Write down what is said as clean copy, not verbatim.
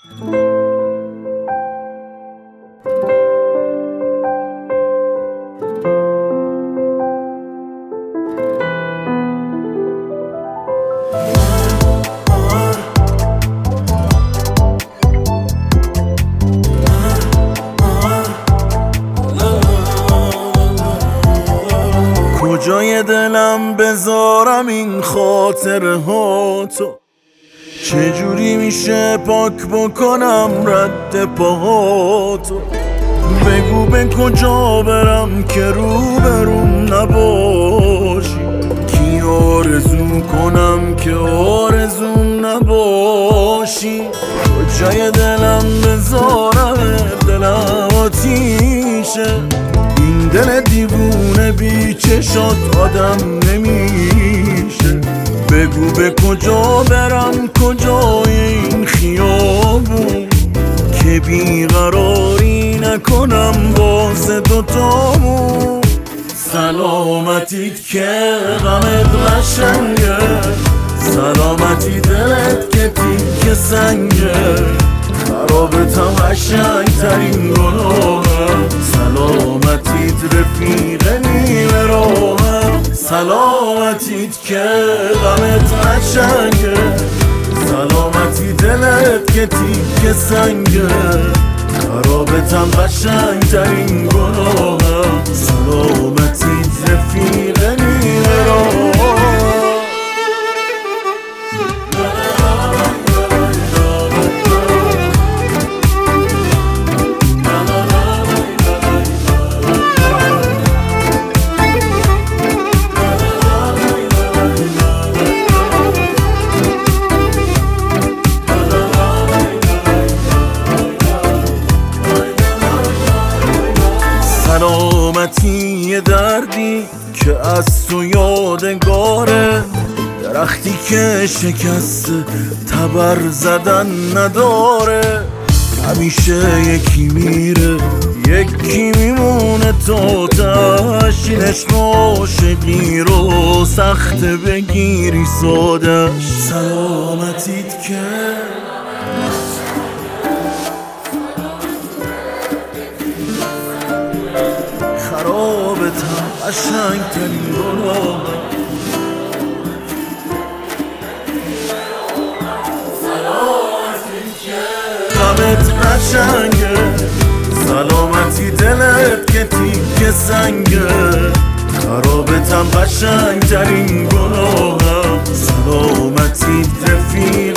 کجای دلم بذارم این خاطره ها تو؟ چجوری میشه پاک بکنم رد پاهاتو؟ بگو به کجا برم که روبروم نباشی؟ کی آرزو کنم که آرزوم نباشی؟ کجای دلم بذارم دلم آتیشه، این دل دیوونه بی چشات آدم نمیشه. بگو به کجا برم کجای این خیابون که بیقراری نکنم واسه دوتامون. سلامتیت که غمت قشنگه، سلامتی دلت که تیک سنگه، خرابتم قشنگ ترین گناهه. سلامتیت رفیق نیمه راهم، سلامتیت که غمت قشنگه، سلامتی دلت که تیک سنگه، خرابتم قشنگ ترین گناهه. سلامتیت رفیق نیمه راهم. سلامتی یه دردی که از تو یادگاره، درختی که شکست تبر زدن نداره. همیشه یکی میره یکی میمونه تا تش، عشق عاشقی رو سخت بگیری سادش. سلامتیت که خرابتم قشنگ ترین گناه. سلامتیت که غمت قشنگه، سلامتی دلت که تیک سنگه، خرابتم قشنگ ترین گناه. سلامتیت رفیق